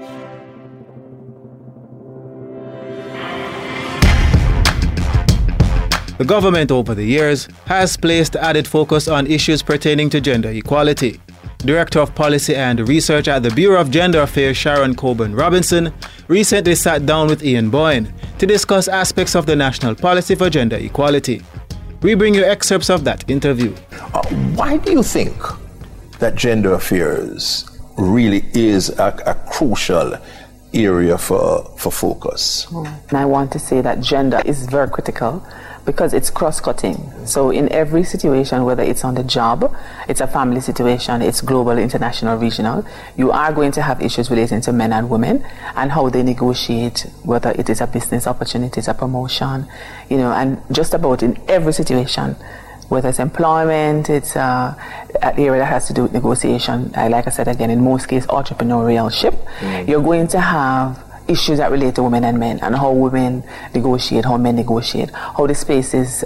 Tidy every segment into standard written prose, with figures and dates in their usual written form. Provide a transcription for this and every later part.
The government over the years has placed added focus on issues pertaining to gender equality. Director of Policy and Research at the Bureau of Gender Affairs, Sharon Coburn Robinson, recently sat down with Ian Boyne to discuss aspects of the national policy for gender equality. We bring you excerpts of that interview. Why do you think that gender affairs really is a crucial area for focus? And I want to say that gender is very critical because it's cross-cutting. So in every situation, whether it's on the job, it's a family situation, it's global, international, regional, you are going to have issues relating to men and women and how they negotiate, whether it is a business opportunity, it's a promotion, and just about in every situation, whether it's employment, it's an area that has to do with negotiation. Like I said again, in most cases, entrepreneurship, you're going to have issues that relate to women and men and how women negotiate, how men negotiate, how the space is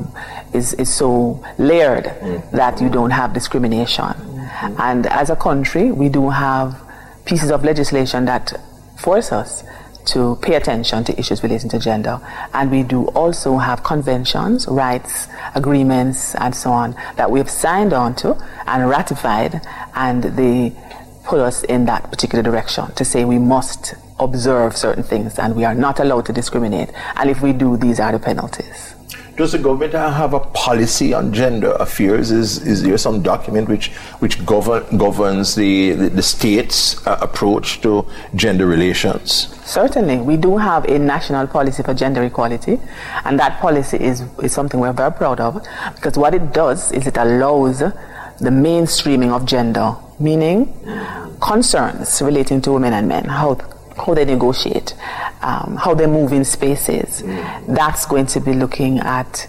so layered that you don't have discrimination. And as a country, we do have pieces of legislation that force us to pay attention to issues relating to gender. And we do also have conventions, rights, agreements, and so on that we have signed on to and ratified, and they put us in that particular direction to say we must observe certain things and we are not allowed to discriminate. And if we do, these are the penalties. Does the government have a policy on gender affairs? Is there some document which governs the state's approach to gender relations? Certainly. We do have a national policy for gender equality, and that policy is something we're very proud of, because what it does is it allows the mainstreaming of gender, meaning concerns relating to women and men, how they negotiate, how they move in spaces. That's going to be looking at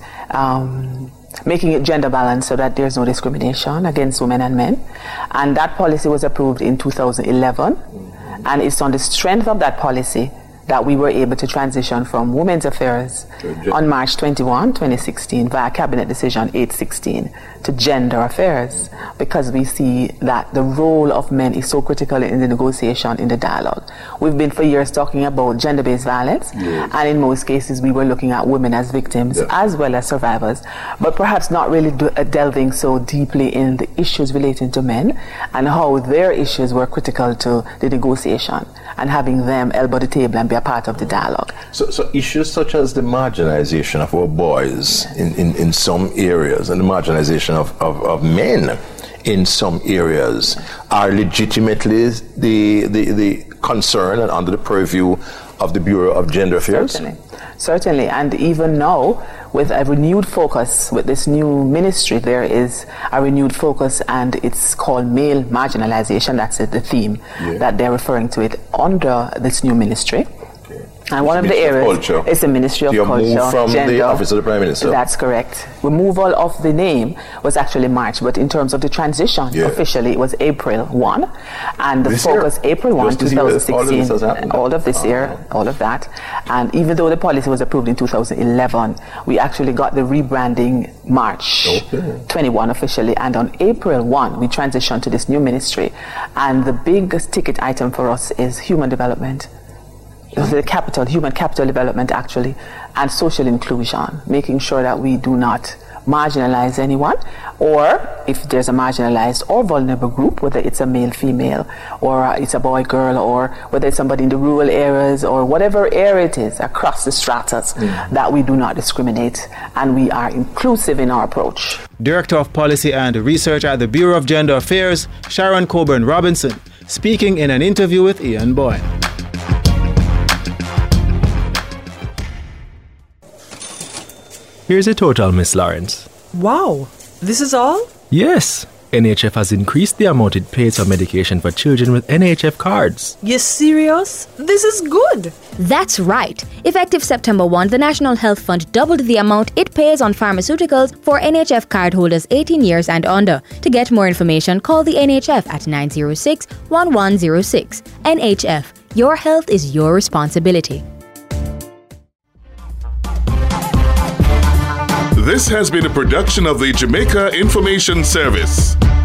making it gender balanced so that there's no discrimination against women and men. And that policy was approved in 2011. And it's on the strength of that policy that we were able to transition from Women's Affairs on March 21, 2016 via Cabinet Decision 816 to Gender Affairs, because we see that the role of men is so critical in the negotiation, in the dialogue. We've been for years talking about gender-based violence, and in most cases we were looking at women as victims as well as survivors, but perhaps not really delving so deeply in the issues relating to men and how their issues were critical to the negotiation and having them elbow the table and be a part of the dialogue. So issues such as the marginalization of our boys in some areas and the marginalization of men in some areas are legitimately the concern and under the purview of the Bureau of Gender Affairs? Certainly. And even now, with a renewed focus, with this new ministry, there is a renewed focus, and it's called male marginalization. That's the theme that they're referring to it under this new ministry. And one of the areas is the Ministry of Culture. Move from gender, the Office of the Prime Minister. That's correct. Removal of the name was actually March, but in terms of the transition, officially it was April 1. And the focus, April 1, 2016, all of this year, all of that. And even though the policy was approved in 2011, we actually got the rebranding March 21 officially. And on April 1, we transitioned to this new ministry. And the biggest ticket item for us is human development. The human capital development actually, and social inclusion, making sure that we do not marginalize anyone, or if there's a marginalized or vulnerable group, whether it's a male, female, or it's a boy, girl, or whether it's somebody in the rural areas, or whatever area it is across the stratas, that we do not discriminate and we are inclusive in our approach. Director of Policy and Research at the Bureau of Gender Affairs, Sharon Coburn Robinson, speaking in an interview with Ian Boyne. Here's a total, Miss Lawrence. Wow, this is all? Yes. NHF has increased the amount it pays for medication for children with NHF cards. You serious? This is good. That's right. Effective September 1, the National Health Fund doubled the amount it pays on pharmaceuticals for NHF card holders 18 years and under. To get more information, call the NHF at 906-1106. NHF, your health is your responsibility. This has been a production of the Jamaica Information Service.